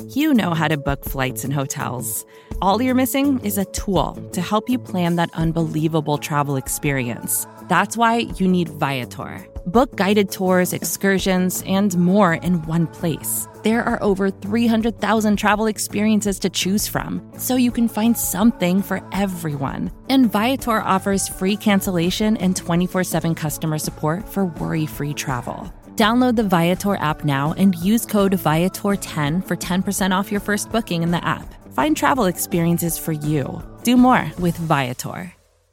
You know how to book flights and hotels. All you're missing is a tool to help you plan that unbelievable travel experience. That's why you need Viator. Book guided tours, excursions, and more in one place. There are over 300,000 travel experiences to choose from, so you can find something for everyone. And Viator offers free cancellation and 24/7 customer support for worry-free travel. Download the Viator app now and use code Viator10 for 10% off your first booking in the app. Find travel experiences for you. Do more with Viator.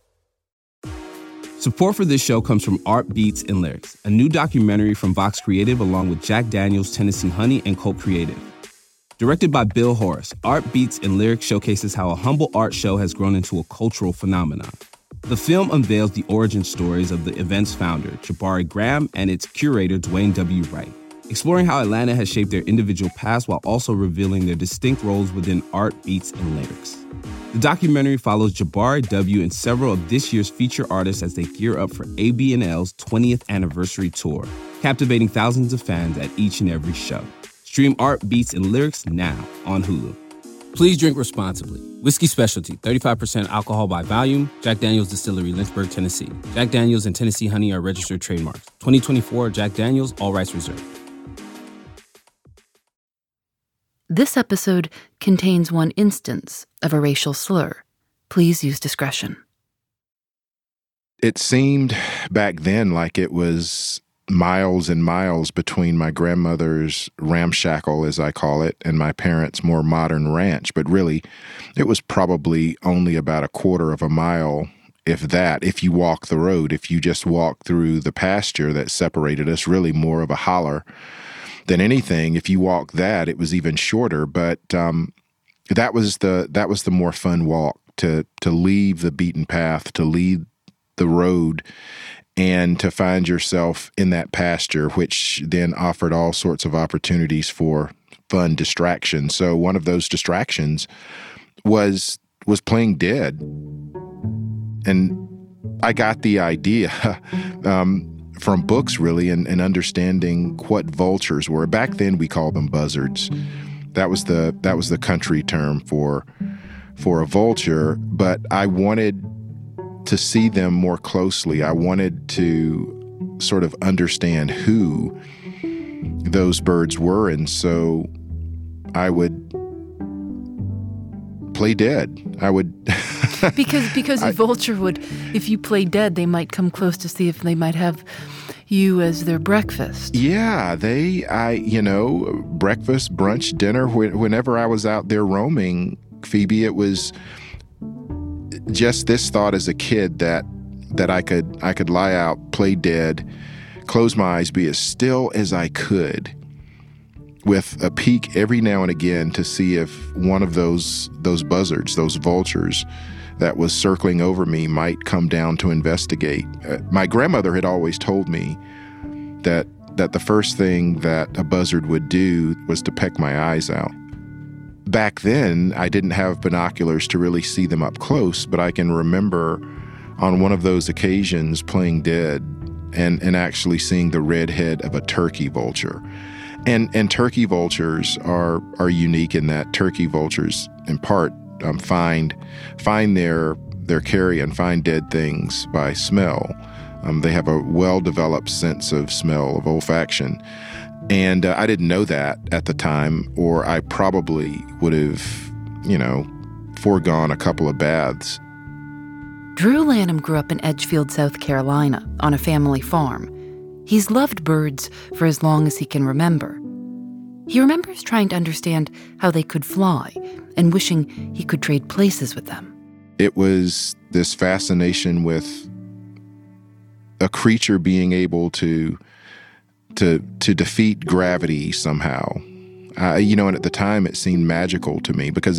Support for this show comes from Art Beats and Lyrics, a new documentary from Vox Creative along with Jack Daniels, Tennessee Honey, and Cult Creative. Directed by Bill Horace, Art Beats and Lyrics showcases how a humble art show has grown into a cultural phenomenon. The film unveils the origin stories of the event's founder, Jabari Graham, and its curator, Dwayne W. Wright, exploring how Atlanta has shaped their individual paths while also revealing their distinct roles within Art Beats and Lyrics. The documentary follows Jabari W. and several of this year's feature artists as they gear up for AB&L's 20th anniversary tour, captivating thousands of fans at each and every show. Stream Art Beats and Lyrics now on Hulu. Please drink responsibly. Whiskey Specialty, 35% alcohol by volume. Jack Daniel's Distillery, Lynchburg, Tennessee. Jack Daniel's and Tennessee Honey are registered trademarks. 2024 Jack Daniel's, all rights reserved. This episode contains one instance of a racial slur. Please use discretion. It seemed back then like it was miles and miles between my grandmother's ramshackle, as I call it, and my parents' more modern ranch. But really, it was probably only about a quarter of a mile, if that, if you walk the road. If you just walk through the pasture that separated us, really more of a holler than anything. If you walk that, it was even shorter. But that was the more fun walk, to leave the beaten path, to leave the road, and to find yourself in that pasture, which then offered all sorts of opportunities for fun distraction. So one of those distractions was playing dead. And I got the idea from books, really, and understanding what vultures were. Back then, we called them buzzards. That was the country term for a vulture. But I wanted to see them more closely. I wanted to sort of understand who those birds were, and so I would play dead. I would because a vulture would, if you play dead, they might come close to see if they might have you as their breakfast. Yeah, breakfast, brunch, dinner. Whenever I was out there roaming, Phoebe, it was just this thought as a kid that I could lie out, play dead, close my eyes, be as still as I could, with a peek every now and again to see if one of those buzzards, those vultures that was circling over me might come down to investigate. My grandmother had always told me that the first thing that a buzzard would do was to peck my eyes out. Back then, I didn't have binoculars to really see them up close, but I can remember on one of those occasions playing dead and actually seeing the red head of a turkey vulture. And turkey vultures are unique in that turkey vultures, in part, find their carrion, find dead things by smell. They have a well-developed sense of smell, of olfaction. And I didn't know that at the time, or I probably would have, foregone a couple of baths. Drew Lanham grew up in Edgefield, South Carolina, on a family farm. He's loved birds for as long as he can remember. He remembers trying to understand how they could fly and wishing he could trade places with them. It was this fascination with a creature being able to defeat gravity somehow. And at the time it seemed magical to me because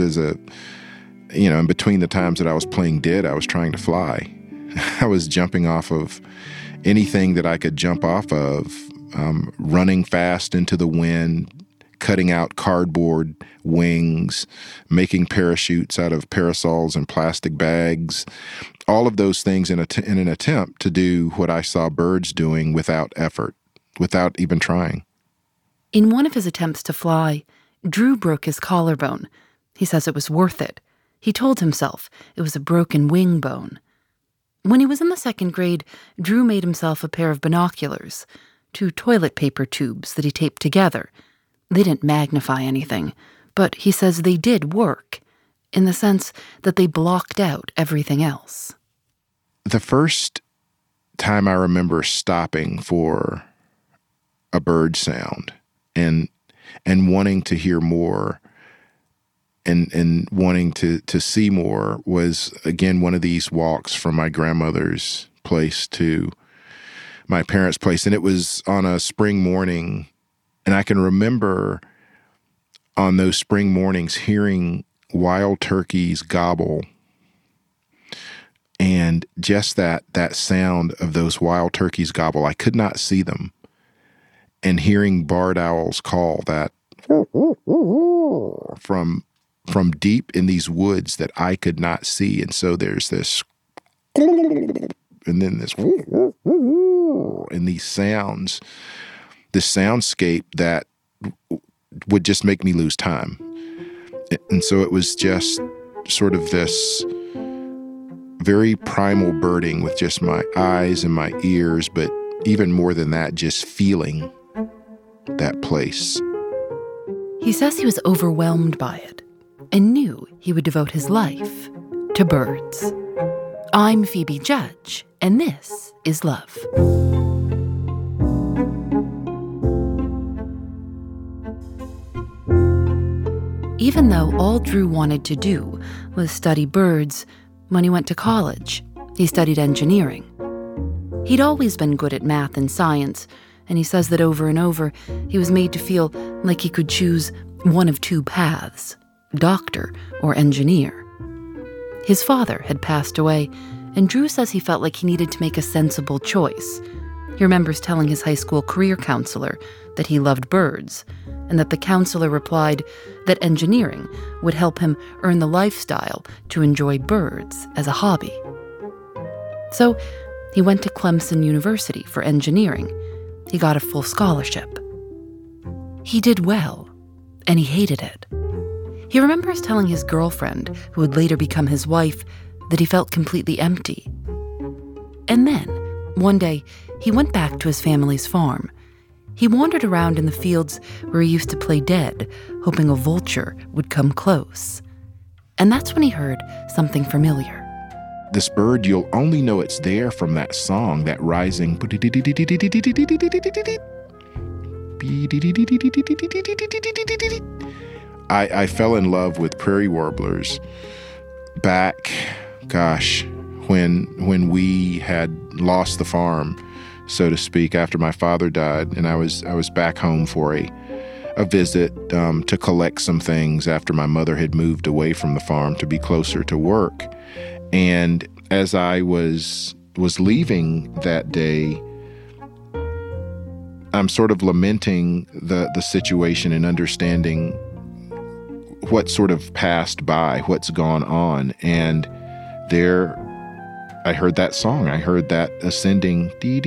in between the times that I was playing dead, I was trying to fly. I was jumping off of anything that I could jump off of, running fast into the wind, cutting out cardboard wings, making parachutes out of parasols and plastic bags, all of those things in an attempt to do what I saw birds doing without effort, without even trying. In one of his attempts to fly, Drew broke his collarbone. He says it was worth it. He told himself it was a broken wing bone. When he was in the 2nd grade, Drew made himself a pair of binoculars, 2 toilet paper tubes that he taped together. They didn't magnify anything, but he says they did work, in the sense that they blocked out everything else. The first time I remember stopping for a bird sound and wanting to hear more and wanting to see more was, again, one of these walks from my grandmother's place to my parents' place. And it was on a spring morning. And I can remember on those spring mornings hearing wild turkeys gobble. And just that sound of those wild turkeys gobble, I could not see them. And hearing barred owls call that from deep in these woods that I could not see. And so there's this, and then this, and these sounds, this soundscape that would just make me lose time. And so it was just sort of this very primal birding with just my eyes and my ears, but even more than that, just feeling that place. He says he was overwhelmed by it and knew he would devote his life to birds. I'm Phoebe Judge, and this is Love. Even though all Drew wanted to do was study birds, when he went to college, he studied engineering. He'd always been good at math and science, and he says that over and over, he was made to feel like he could choose one of 2 paths, doctor or engineer. His father had passed away, and Drew says he felt like he needed to make a sensible choice. He remembers telling his high school career counselor that he loved birds, and that the counselor replied that engineering would help him earn the lifestyle to enjoy birds as a hobby. So he went to Clemson University for engineering. He got a full scholarship. He did well, and he hated it. He remembers telling his girlfriend, who would later become his wife, that he felt completely empty. And then, one day, he went back to his family's farm. He wandered around in the fields where he used to play dead, hoping a vulture would come close. And that's when he heard something familiar. This bird, you'll only know it's there from that song, that rising. I fell in love with prairie warblers back, when we had lost the farm, so to speak, after my father died, and I was back home for a visit to collect some things after my mother had moved away from the farm to be closer to work. And as I was leaving that day, I'm sort of lamenting the situation and understanding what sort of passed by, what's gone on. And there, I heard that song. I heard that ascending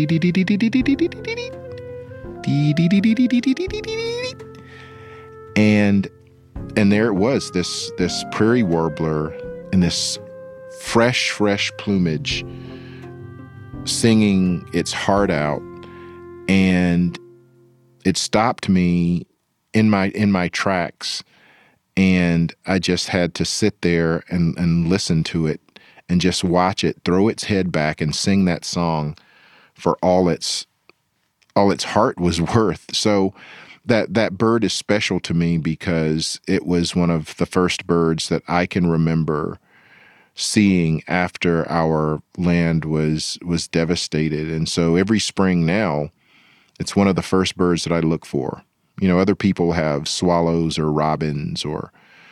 and there it was, this prairie warbler in this fresh plumage singing its heart out, and it stopped me in my tracks, and I just had to sit there and listen to it and just watch it throw its head back and sing that song for all its heart was worth. So that bird is special to me because it was one of the first birds that I can remember seeing after our land was devastated. And so every spring now, it's one of the first birds that I look for. You know, other people have swallows or robins or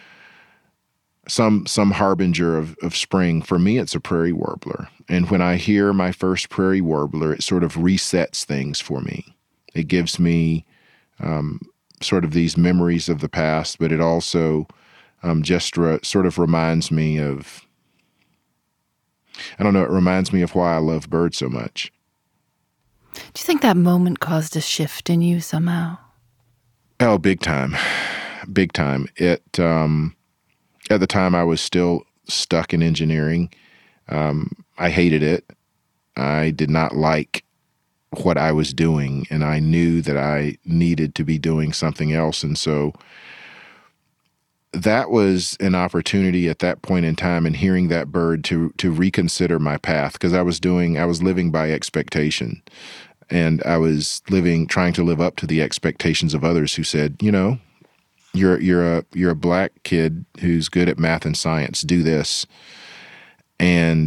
some harbinger of spring. For me, it's a prairie warbler. And when I hear my first prairie warbler, it sort of resets things for me. It gives me sort of these memories of the past, but it also sort of reminds me of, I don't know, it reminds me of why I love birds so much. Do you think that moment caused a shift in you somehow? Oh, big time. big time. At the time, I was still stuck in engineering. I hated it. I did not like what I was doing, and I knew that I needed to be doing something else. And so that was an opportunity at that point in time, and hearing that bird, to reconsider my path, because I was living by expectation, and I was trying to live up to the expectations of others who said, you're a black kid who's good at math and science, do this. And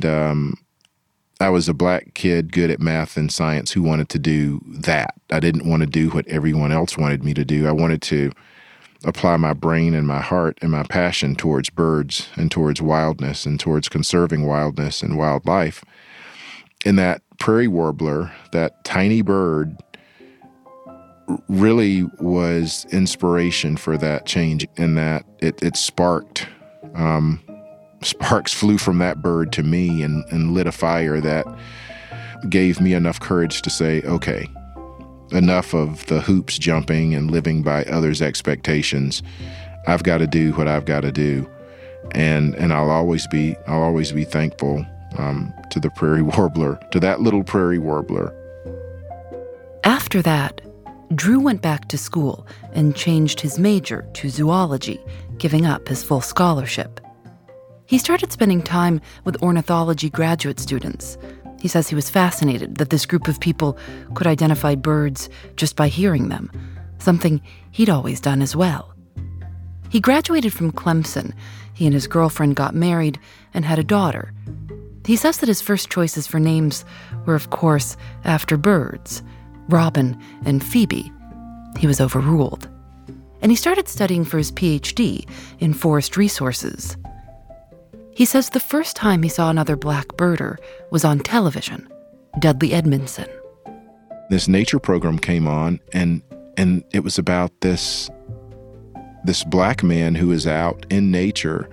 I was a black kid good at math and science who wanted to do that. I didn't want to do what everyone else wanted me to do. I wanted to apply my brain and my heart and my passion towards birds and towards wildness and towards conserving wildness and wildlife. And that prairie warbler, that tiny bird, really was inspiration for that change, in that it sparked. Sparks flew from that bird to me and lit a fire that gave me enough courage to say, okay, enough of the hoops jumping and living by others' expectations. I've got to do what I've got to do, and I'll always be thankful to the prairie warbler, to that little prairie warbler. After that, Drew went back to school and changed his major to zoology, giving up his full scholarship. He started spending time with ornithology graduate students. He says he was fascinated that this group of people could identify birds just by hearing them, something he'd always done as well. He graduated from Clemson. He and his girlfriend got married and had a daughter. He says that his first choices for names were, of course, after birds, Robin and Phoebe. He was overruled. And he started studying for his PhD in forest resources. He says the first time he saw another black birder was on television, Dudley Edmondson. This nature program came on, and it was about this black man who was out in nature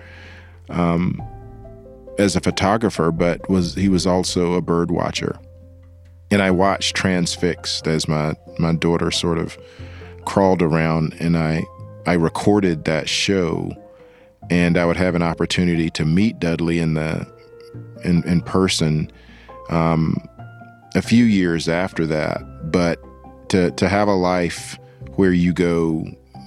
as a photographer, but he was also a bird watcher. And I watched transfixed as my daughter sort of crawled around, and I recorded that show. And I would have an opportunity to meet Dudley in person a few years after that. But to have a life where you go,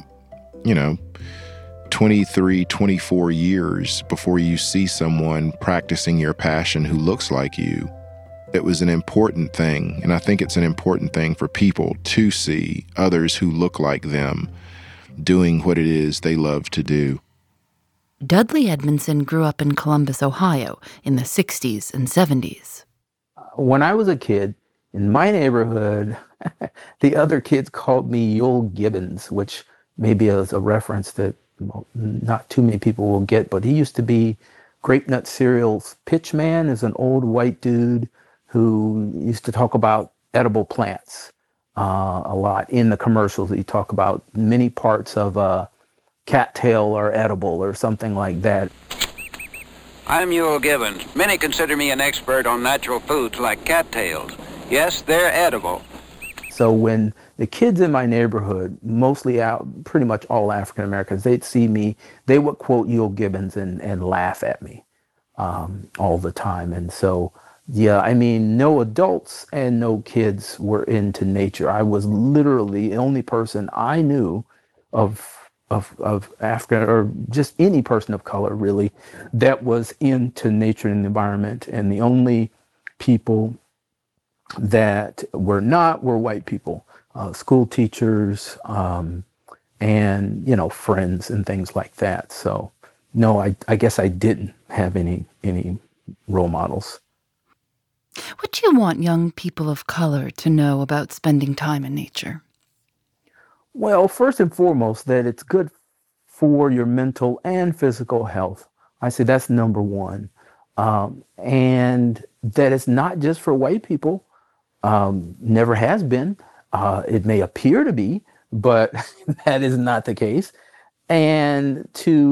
23, 24 years before you see someone practicing your passion who looks like you, it was an important thing. And I think it's an important thing for people to see others who look like them doing what it is they love to do. Dudley Edmondson grew up in Columbus, Ohio in the 60s and 70s. When I was a kid, in my neighborhood, the other kids called me Yul Gibbons, which maybe is a reference that not too many people will get, but he used to be Grape Nut Cereal's pitch man, is an old white dude who used to talk about edible plants a lot in the commercials. He talk about many parts of cattail are edible or something like that. I'm Yul Gibbons. Many consider me an expert on natural foods like cattails. Yes, they're edible. So when the kids in my neighborhood, mostly pretty much all African Americans, they'd see me, they would quote Yul Gibbons and laugh at me all the time. And so, yeah, I mean, no adults and no kids were into nature. I was literally the only person I knew of Africa, or just any person of color really, that was into nature and the environment. And the only people that were not were white people, school teachers, and friends and things like that. So no, I guess I didn't have any role models. What do you want young people of color to know about spending time in nature? Well, first and foremost, that it's good for your mental and physical health. I say that's number one. And that it's not just for white people. Never has been. It may appear to be, but that is not the case. And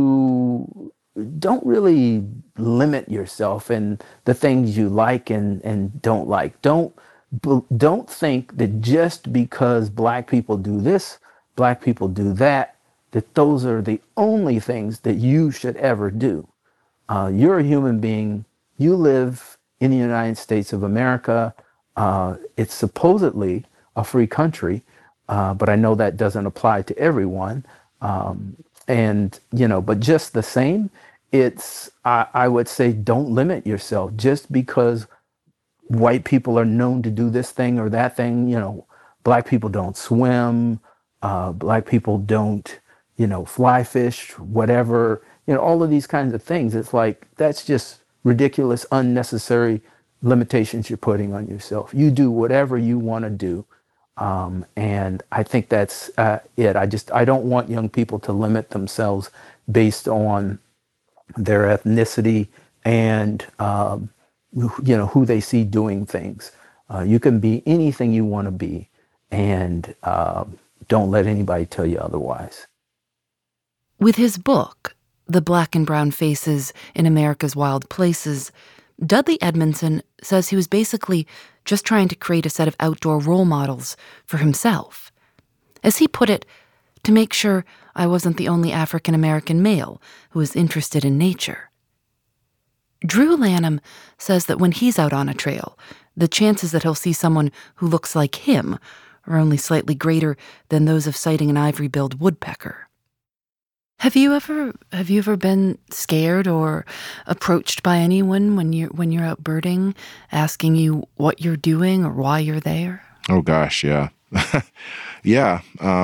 don't really limit yourself in the things you like and don't like. Don't think that just because black people do this, black people do that, that those are the only things that you should ever do. You're a human being. You live in the United States of America. It's supposedly a free country, but I know that doesn't apply to everyone. But just the same, I would say, don't limit yourself just because white people are known to do this thing or that thing. Black people don't swim, black people don't, fly fish, whatever, all of these kinds of things. It's like, that's just ridiculous, unnecessary limitations you're putting on yourself. You do whatever you want to do. And I think that's it. I don't want young people to limit themselves based on their ethnicity and, who they see doing things. You can be anything you want to be, and don't let anybody tell you otherwise. With his book, The Black and Brown Faces in America's Wild Places, Dudley Edmondson says he was basically just trying to create a set of outdoor role models for himself. As he put it, to make sure I wasn't the only African-American male who was interested in nature. Drew Lanham says that when he's out on a trail, the chances that he'll see someone who looks like him are only slightly greater than those of sighting an ivory-billed woodpecker. Have you ever been scared or approached by anyone when you're out birding, asking you what you're doing or why you're there? Oh gosh, yeah. Yeah.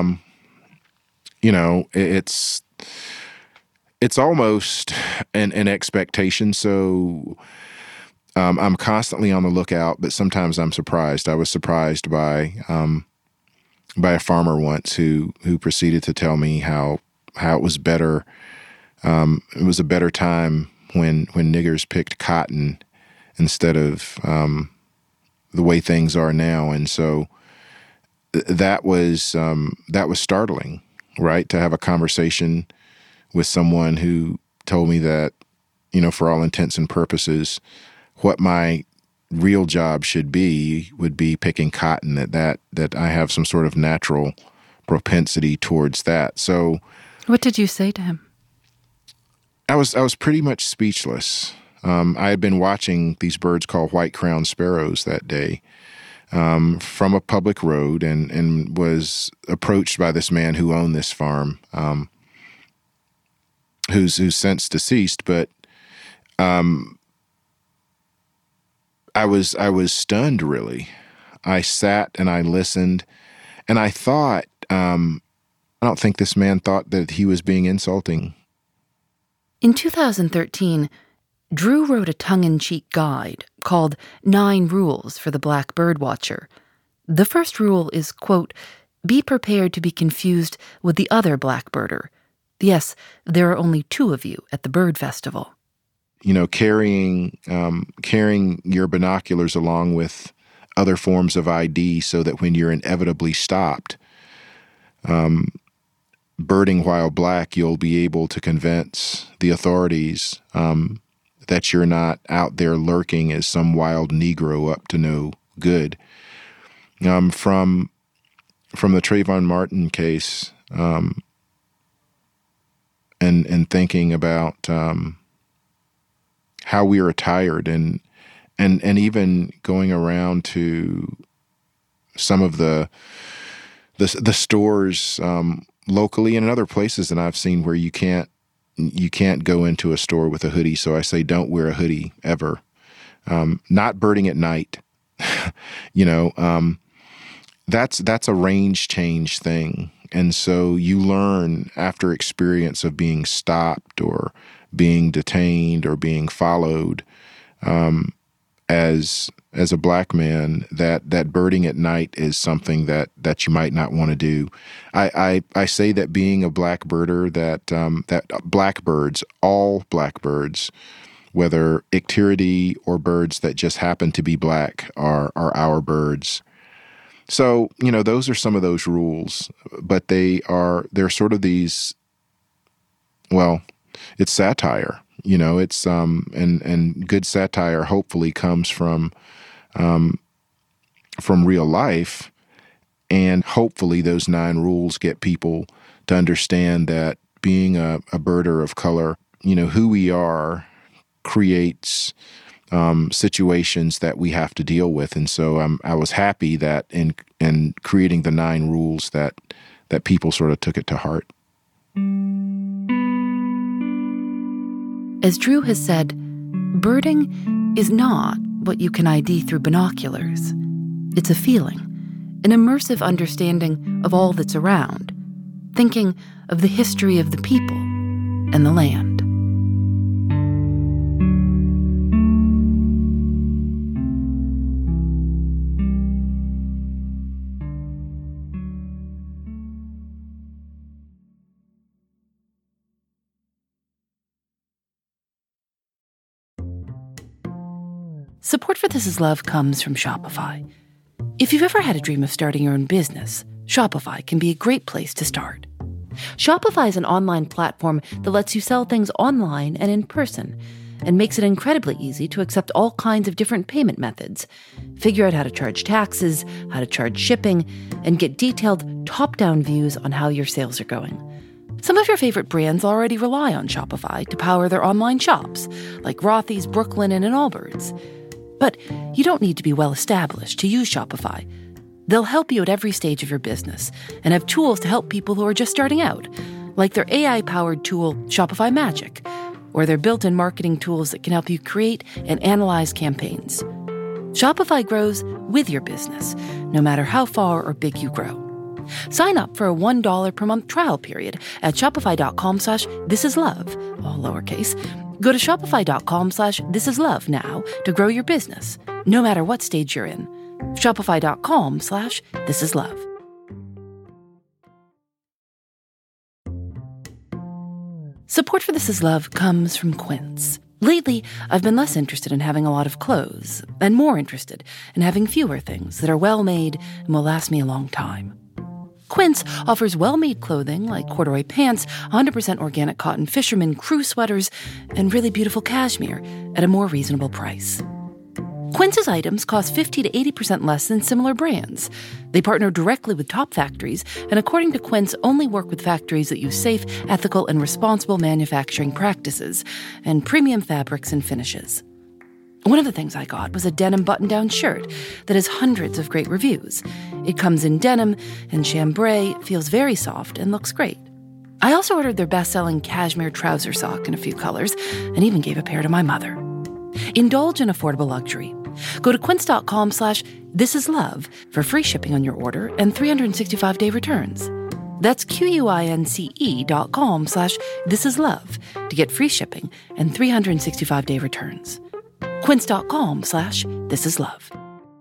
It's almost an expectation. So I'm constantly on the lookout, but sometimes I'm surprised. I was surprised by a farmer once who proceeded to tell me how it was better. It was a better time when niggers picked cotton instead of the way things are now. And so that was startling, right? To have a conversation with someone who told me that, for all intents and purposes, what my real job should be would be picking cotton, that I have some sort of natural propensity towards that. So what did you say to him? I was pretty much speechless. I had been watching these birds called white-crowned sparrows that day from a public road and was approached by this man who owned this farm, who's since deceased. But I was stunned, really. I sat and I listened, and I thought, I don't think this man thought that he was being insulting. In 2013, Drew wrote a tongue-in-cheek guide called 9 Rules for the Black Birdwatcher. The first rule is, quote, be prepared to be confused with the other blackbirder. Yes, there are only 2 of you at the bird festival. Carrying your binoculars along with other forms of ID so that when you're inevitably stopped, birding while black, you'll be able to convince the authorities that you're not out there lurking as some wild Negro up to no good. From the Trayvon Martin case, and thinking about how we are attired, and even going around to some of the stores locally and in other places that I've seen where you can't go into a store with a hoodie. So I say, don't wear a hoodie ever. Not birding at night. That's a range change thing. And so you learn after experience of being stopped or being detained or being followed, as a black man, that birding at night is something that you might not want to do. I say that being a black birder, that blackbirds, all blackbirds, whether icteridae or birds that just happen to be black, are our birds. So, those are some of those rules, but they're sort of these, well, it's satire, it's, and good satire hopefully comes from real life. And hopefully those 9 rules get people to understand that being a birder of color, who we are creates situations that we have to deal with. And so I was happy that in creating the 9 rules that people sort of took it to heart. As Drew has said, birding is not what you can ID through binoculars. It's a feeling, an immersive understanding of all that's around, thinking of the history of the people and the land. Support for This Is Love comes from Shopify. If you've ever had a dream of starting your own business, Shopify can be a great place to start. Shopify is an online platform that lets you sell things online and in person, and makes it incredibly easy to accept all kinds of different payment methods, figure out how to charge taxes, how to charge shipping, and get detailed top-down views on how your sales are going. Some of your favorite brands already rely on Shopify to power their online shops, like Rothy's, Brooklinen, and Allbirds. But you don't need to be well-established to use Shopify. They'll help you at every stage of your business and have tools to help people who are just starting out, like their AI-powered tool, Shopify Magic, or their built-in marketing tools that can help you create and analyze campaigns. Shopify grows with your business, no matter how far or big you grow. Sign up for a $1 per month trial period at shopify.com/thisislove, all lowercase. Go to shopify.com/thisislove now to grow your business, no matter what stage you're in. Shopify.com/thisislove. Support for This Is Love comes from Quince. Lately, I've been less interested in having a lot of clothes and more interested in having fewer things that are well-made and will last me a long time. Quince offers well-made clothing like corduroy pants, 100% organic cotton fisherman crew sweaters, and really beautiful cashmere at a more reasonable price. Quince's items cost 50 to 80% less than similar brands. They partner directly with top factories, and according to Quince, only work with factories that use safe, ethical, and responsible manufacturing practices and premium fabrics and finishes. One of the things I got was a denim button-down shirt that has hundreds of great reviews. It comes in denim and chambray, feels very soft, and looks great. I also ordered their best-selling cashmere trouser sock in a few colors and even gave a pair to my mother. Indulge in affordable luxury. Go to quince.com/thisislove for free shipping on your order and 365-day returns. That's QUINCE.com/thisislove to get free shipping and 365-day returns. Quince.com/thisislove.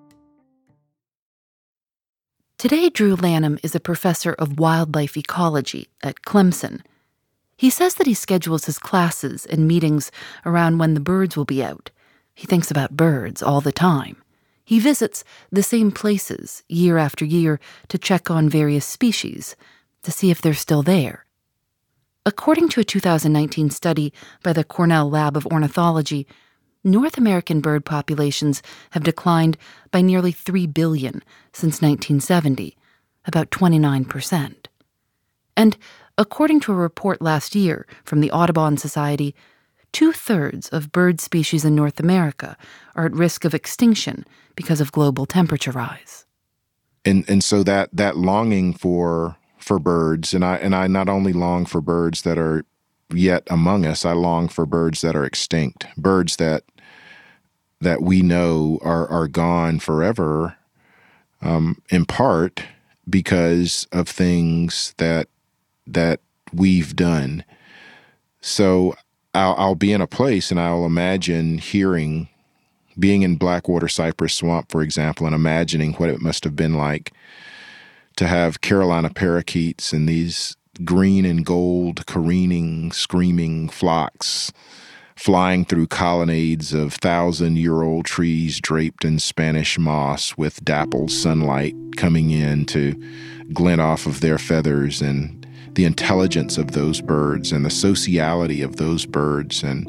Today, Drew Lanham is a professor of wildlife ecology at Clemson. He says that he schedules his classes and meetings around when the birds will be out. He thinks about birds all the time. He visits the same places year after year to check on various species, to see if they're still there. According to a 2019 study by the Cornell Lab of Ornithology, North American bird populations have declined by nearly 3 billion since 1970, about 29%. And according to a report last year from the Audubon Society, 2/3 of bird species in North America are at risk of extinction because of global temperature rise. And so that longing for birds, and I not only long for birds that are yet among us, I long for birds that are extinct, birds that we know are gone forever, in part because of things that we've done. So I'll be in a place and I'll imagine being in Blackwater Cypress Swamp, for example, and imagining what it must have been like to have Carolina parakeets and these green and gold careening, screaming flocks flying through colonnades of 1,000-year-old trees draped in Spanish moss with dappled sunlight coming in to glint off of their feathers, and the intelligence of those birds and the sociality of those birds. And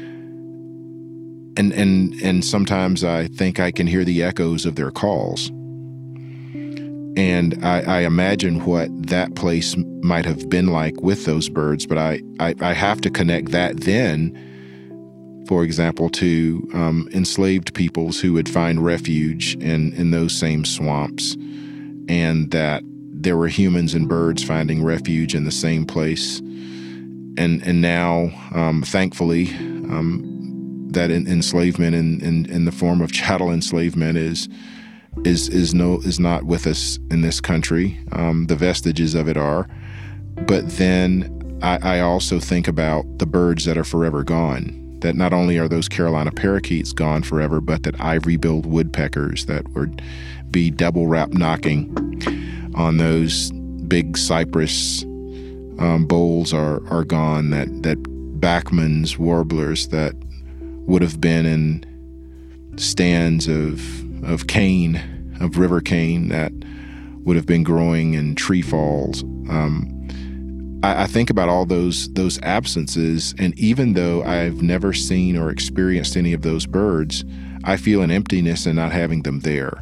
sometimes I think I can hear the echoes of their calls. And I imagine what that place might have been like with those birds, but I have to connect that then, for example, to enslaved peoples who would find refuge in those same swamps, and that there were humans and birds finding refuge in the same place. And now, thankfully, that enslavement in the form of chattel enslavement is not with us in this country. The vestiges of it are. But then I also think about the birds that are forever gone. That not only are those Carolina parakeets gone forever, but that ivory-billed woodpeckers that would be double rap knocking on those big cypress bowls are gone. That Bachman's warblers that would have been in stands of cane, of river cane that would have been growing in tree falls. I think about all those absences, and even though I've never seen or experienced any of those birds, I feel an emptiness in not having them there.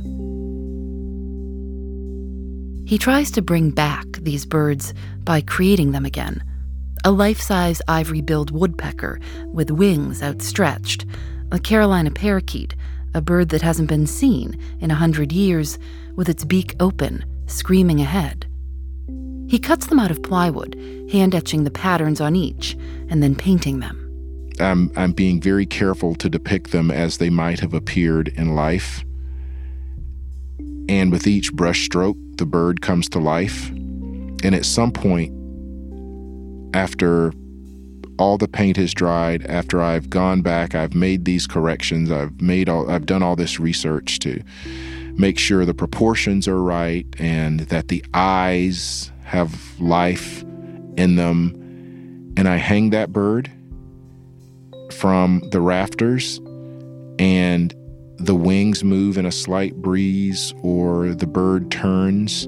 He tries to bring back these birds by creating them again. A life-size ivory-billed woodpecker with wings outstretched, a Carolina parakeet, a bird that hasn't been seen in 100 years, with its beak open, screaming ahead. He cuts them out of plywood, hand-etching the patterns on each, and then painting them. I'm being very careful to depict them as they might have appeared in life. And with each brushstroke, the bird comes to life. And at some point, after all the paint has dried, after I've gone back, I've made these corrections, I've done all this research to make sure the proportions are right and that the eyes have life in them. And I hang that bird from the rafters, and the wings move in a slight breeze, or the bird turns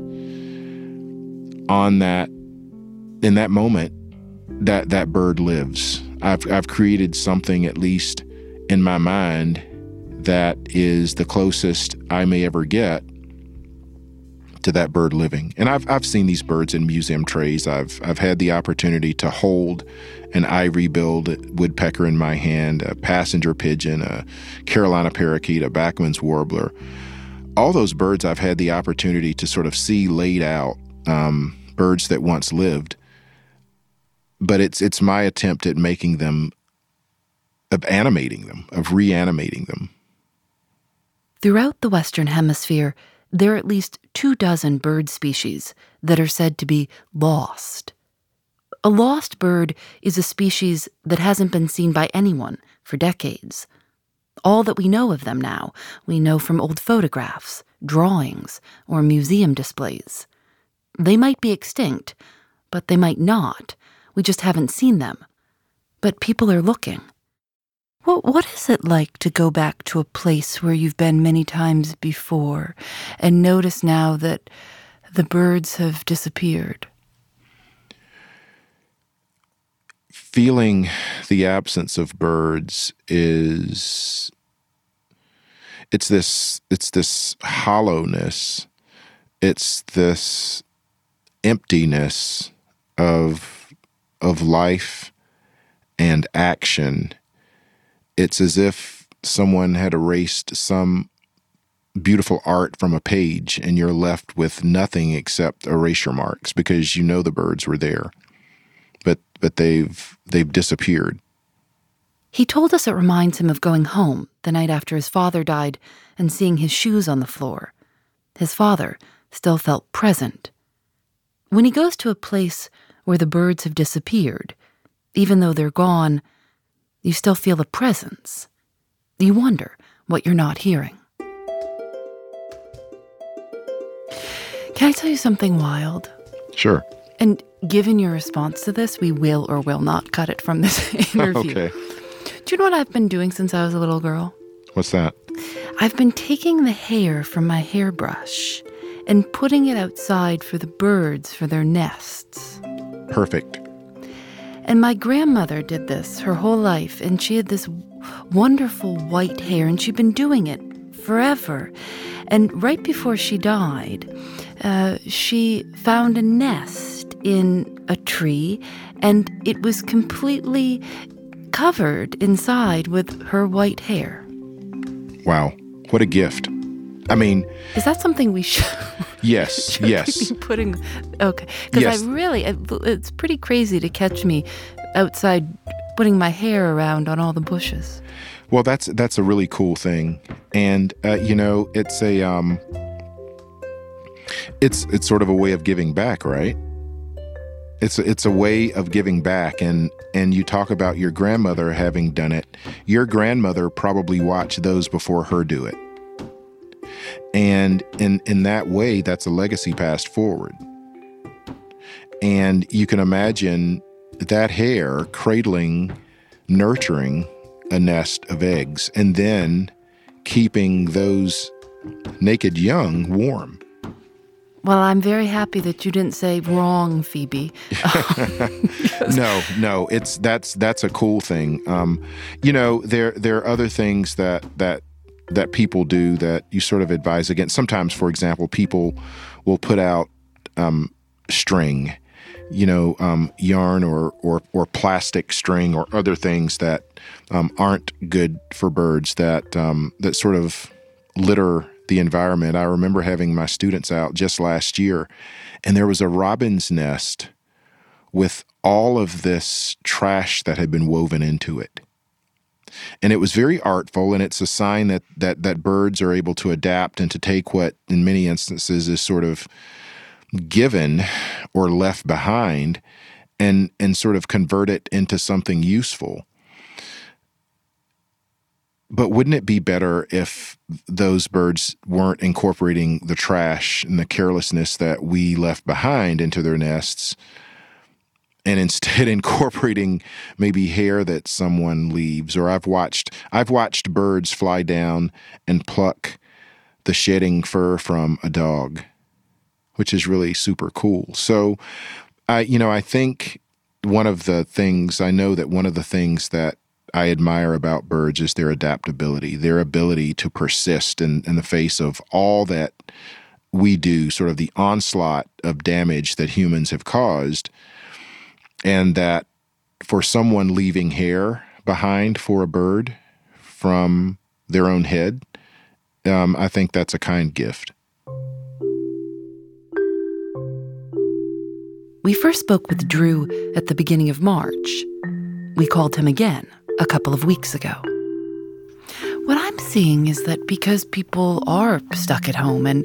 on that. In that moment, that bird lives. I've created something, at least in my mind, that is the closest I may ever get to that bird living. And I've seen these birds in museum trays. I've had the opportunity to hold an ivory-billed woodpecker in my hand, a passenger pigeon, a Carolina parakeet, a Bachman's warbler. All those birds I've had the opportunity to sort of see laid out, birds that once lived. But it's my attempt at making them, of animating them, of reanimating them. Throughout the Western Hemisphere, there are at least 24 bird species that are said to be lost. A lost bird is a species that hasn't been seen by anyone for decades. All that we know of them now, we know from old photographs, drawings, or museum displays. They might be extinct, but they might not. We just haven't seen them. But people are looking. What is it like to go back to a place where you've been many times before and notice now that the birds have disappeared? Feeling the absence of birds it's this hollowness. It's this emptiness of life and action. It's as if someone had erased some beautiful art from a page and you're left with nothing except erasure marks, because you know the birds were there, but they've disappeared. He told us it reminds him of going home the night after his father died and seeing his shoes on the floor. His father still felt present. When he goes to a place where the birds have disappeared, even though they're gone, you still feel a presence. You wonder what you're not hearing. Can I tell you something wild? Sure. And given your response to this, we will or will not cut it from this interview. Okay. Do you know what I've been doing since I was a little girl? What's that? I've been taking the hair from my hairbrush and putting it outside for the birds for their nests. Perfect. And my grandmother did this her whole life, and she had this wonderful white hair, and she'd been doing it forever. And right before she died, she found a nest in a tree, and it was completely covered inside with her white hair. Wow, what a gift. I mean... Is that something we should... Yes, yes. Be putting... Okay, because yes. It's pretty crazy to catch me outside putting my hair around on all the bushes. Well, that's a really cool thing. And, it's it's sort of a way of giving back, right? It's a way of giving back, and you talk about your grandmother having done it. Your grandmother probably watched those before her do it. And in that way, that's a legacy passed forward. And you can imagine that hair cradling, nurturing a nest of eggs, and then keeping those naked young warm. Well, I'm very happy that you didn't say wrong, Phoebe. No, that's a cool thing. There are other things that people do that you sort of advise against. Sometimes, for example, people will put out string, yarn or plastic string or other things that aren't good for birds that sort of litter the environment. I remember having my students out just last year, and there was a robin's nest with all of this trash that had been woven into it. And it was very artful, and it's a sign that birds are able to adapt and to take what, in many instances, is sort of given or left behind and sort of convert it into something useful. But wouldn't it be better if those birds weren't incorporating the trash and the carelessness that we left behind into their nests, and instead incorporating maybe hair that someone leaves? Or I've watched birds fly down and pluck the shedding fur from a dog, which is really super cool. So, I think one of the things that I admire about birds is their adaptability, their ability to persist in the face of all that we do, sort of the onslaught of damage that humans have caused. And that for someone leaving hair behind for a bird from their own head, I think that's a kind gift. We first spoke with Drew at the beginning of March. We called him again a couple of weeks ago. What I'm seeing is that because people are stuck at home and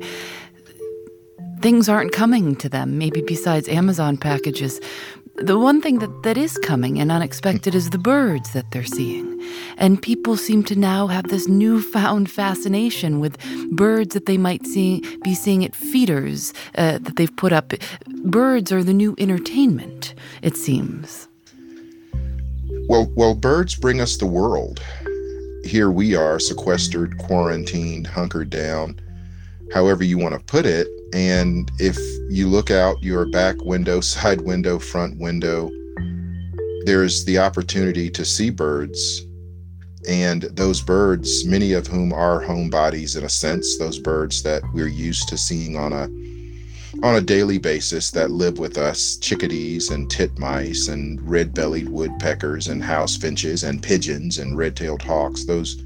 things aren't coming to them, maybe besides Amazon packages, the one thing that is coming and unexpected is the birds that they're seeing. And people seem to now have this newfound fascination with birds that they might be seeing at feeders that they've put up. Birds are the new entertainment, it seems. Well, birds bring us the world. Here we are, sequestered, quarantined, hunkered down, however you want to put it. And if you look out your back window, side window, front window, there's the opportunity to see birds. And those birds, many of whom are homebodies in a sense, those birds that we're used to seeing on a daily basis that live with us, chickadees and titmice and red-bellied woodpeckers and house finches and pigeons and red-tailed hawks, those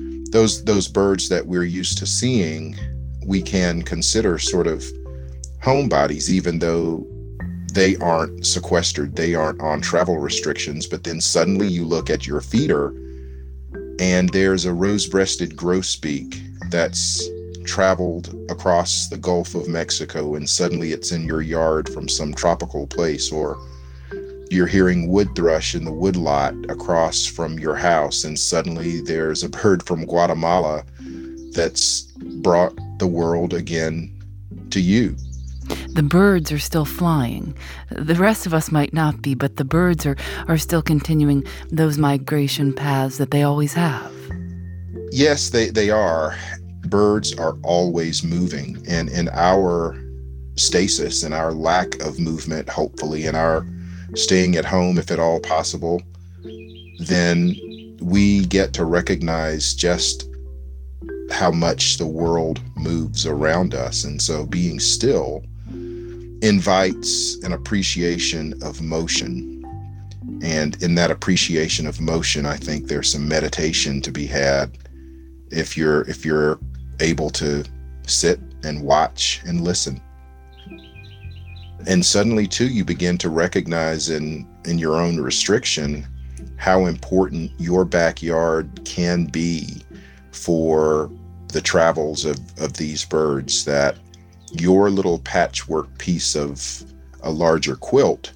birds that we're used to seeing, we can consider sort of homebodies, even though they aren't sequestered, they aren't on travel restrictions. But then suddenly you look at your feeder and there's a rose-breasted grosbeak that's traveled across the Gulf of Mexico, and suddenly it's in your yard from some tropical place, or you're hearing wood thrush in the woodlot across from your house, and suddenly there's a bird from Guatemala that's brought the world again to you. The birds are still flying. The rest of us might not be, but the birds are still continuing those migration paths that they always have. Yes, they are. Birds are always moving, and in our stasis and our lack of movement, hopefully, and our staying at home, if at all possible, then we get to recognize just how much the world moves around us. And so being still invites an appreciation of motion. And in that appreciation of motion, I think there's some meditation to be had if you're able to sit and watch and listen. And suddenly, too, you begin to recognize in your own restriction how important your backyard can be for the travels of these birds, that your little patchwork piece of a larger quilt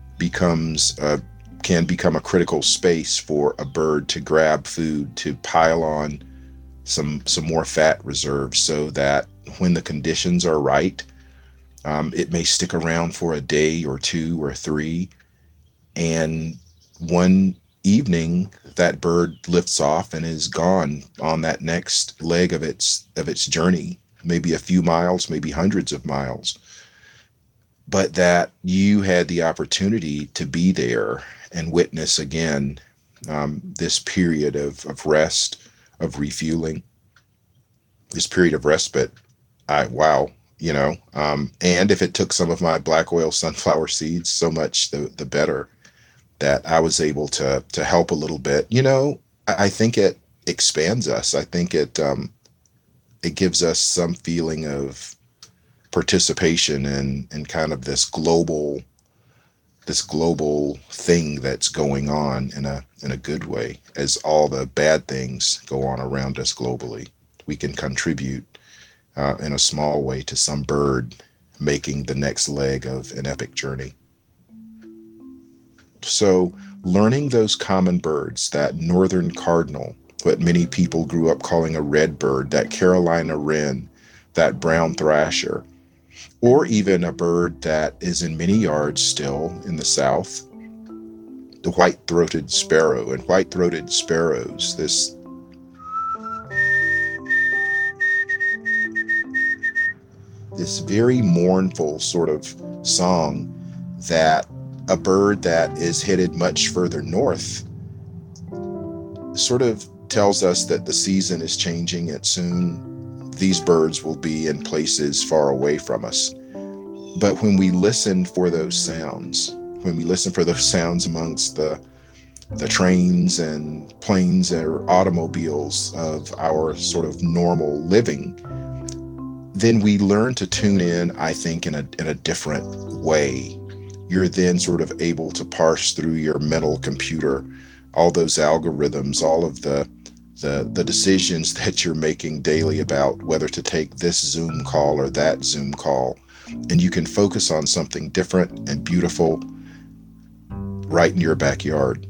can become a critical space for a bird to grab food, to pile on some more fat reserves, so that when the conditions are right, it may stick around for a day or two or three, and one evening that bird lifts off and is gone on that next leg of its journey, maybe a few miles, maybe hundreds of miles, but that you had the opportunity to be there and witness again this period of rest, of refueling, this period of respite. And if it took some of my black oil sunflower seeds, so much the better, that I was able to help a little bit. I think it expands us. I think it gives us some feeling of participation in kind of this global thing that's going on in a good way. As all the bad things go on around us globally, we can contribute in a small way to some bird making the next leg of an epic journey. So learning those common birds, that northern cardinal, what many people grew up calling a red bird, that Carolina wren, that brown thrasher, or even a bird that is in many yards still in the South, the white-throated sparrow. And white-throated sparrows, this very mournful sort of song that a bird that is headed much further north sort of tells us that the season is changing, and soon these birds will be in places far away from us. But when we listen for those sounds amongst the trains and planes or automobiles of our sort of normal living, then we learn to tune in, I think, in a different way. You're then sort of able to parse through your mental computer all those algorithms, all of the decisions that you're making daily about whether to take this Zoom call or that Zoom call. And you can focus on something different and beautiful right in your backyard.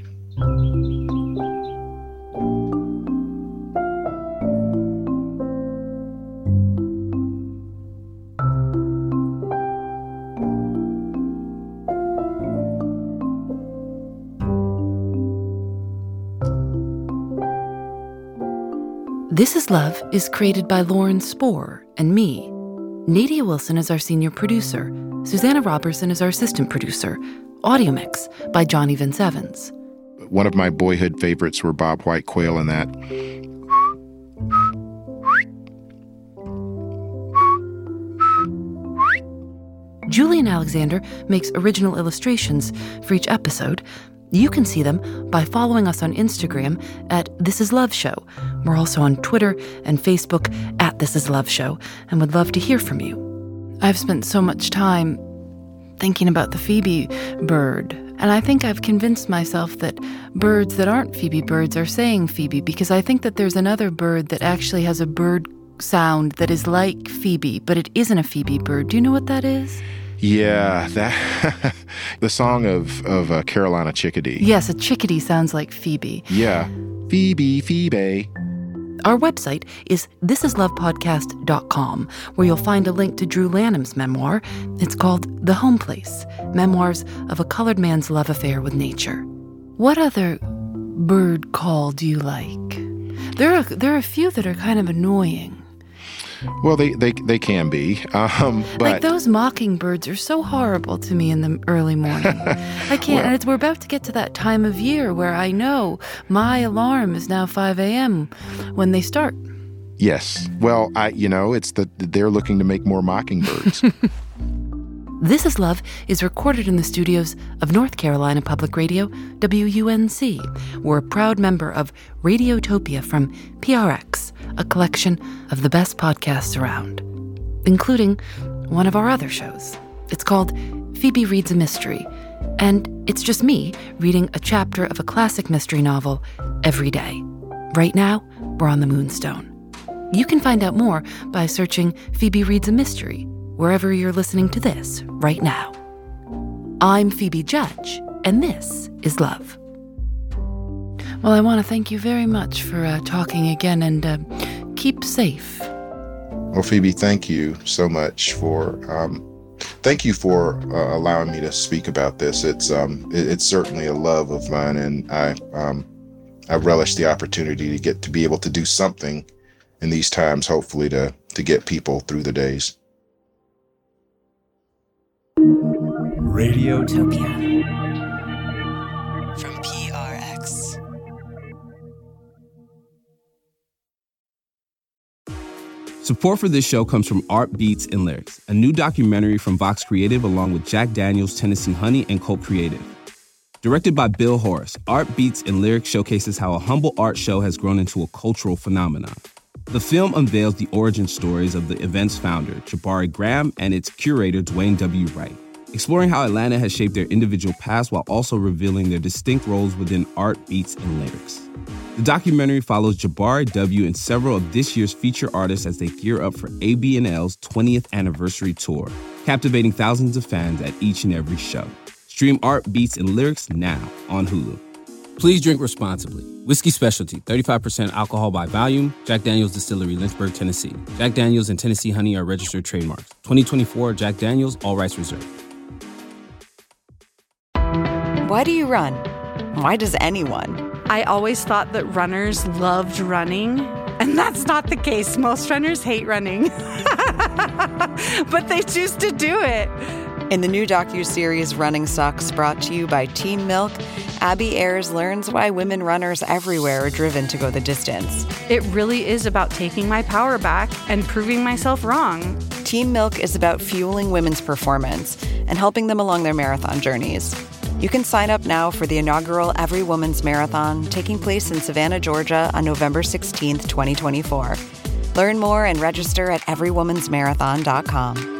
This Is Love is created by Lauren Spohr and me. Nadia Wilson is our senior producer. Susanna Robertson is our assistant producer. Audio mix by Johnny Vince Evans. One of my boyhood favorites were Bob White Quail and that. Julian Alexander makes original illustrations for each episode. You can see them by following us on Instagram at This Is Love Show. We're also on Twitter and Facebook at This Is Love Show, and would love to hear from you. I've spent so much time thinking about the phoebe bird, and I think I've convinced myself that birds that aren't phoebe birds are saying phoebe, because I think that there's another bird that actually has a bird sound that is like phoebe, but it isn't a phoebe bird. Do you know what that is? Yeah, that the song of Carolina Chickadee. Yes, a chickadee sounds like Phoebe. Yeah, Phoebe. Our website is thisislovepodcast.com, where you'll find a link to Drew Lanham's memoir. It's called The Home Place, Memoirs of a Colored Man's Love Affair with Nature. What other bird call do you like? There are a few that are kind of annoying. Well, they can be, but like those mockingbirds are so horrible to me in the early morning. I can't. And we're about to get to that time of year where I know my alarm is now 5 a.m. when they start. Yes. Well, they're looking to make more mockingbirds. This Is Love is recorded in the studios of North Carolina Public Radio, WUNC. We're a proud member of Radiotopia from PRX, a collection of the best podcasts around, including one of our other shows. It's called Phoebe Reads a Mystery, and it's just me reading a chapter of a classic mystery novel every day. Right now, we're on the Moonstone. You can find out more by searching Phoebe Reads a Mystery wherever you're listening to this right now. I'm Phoebe Judge, and this is Love. Well, I want to thank you very much for talking again, and keep safe. Well, Phoebe, thank you so much for allowing me to speak about this. It's certainly a love of mine, and I relish the opportunity to be able to do something in these times, hopefully to get people through the days. Radiotopia from PRX. Support for this show comes from Art Beats and Lyrics, a new documentary from Vox Creative along with Jack Daniels, Tennessee Honey, and Colt Creative. Directed by Bill Horace, Art Beats and Lyrics showcases how a humble art show has grown into a cultural phenomenon. The film unveils the origin stories of the event's founder, Jabari Graham, and its curator, Dwayne W. Wright, exploring how Atlanta has shaped their individual paths while also revealing their distinct roles within art, beats, and lyrics. The documentary follows Jabari W. and several of this year's feature artists as they gear up for ABNL's 20th anniversary tour, captivating thousands of fans at each and every show. Stream Art, Beats, and Lyrics now on Hulu. Please drink responsibly. Whiskey Specialty, 35% alcohol by volume. Jack Daniel's Distillery, Lynchburg, Tennessee. Jack Daniel's and Tennessee Honey are registered trademarks. 2024 Jack Daniel's, all rights reserved. Why do you run? Why does anyone? I always thought that runners loved running, and that's not the case. Most runners hate running, but they choose to do it. In the new docuseries Running Sucks, brought to you by Teen Milk, Abby Ayers learns why women runners everywhere are driven to go the distance. It really is about taking my power back and proving myself wrong. Teen Milk is about fueling women's performance and helping them along their marathon journeys. You can sign up now for the inaugural Every Woman's Marathon taking place in Savannah, Georgia on November 16th, 2024. Learn more and register at everywomansmarathon.com.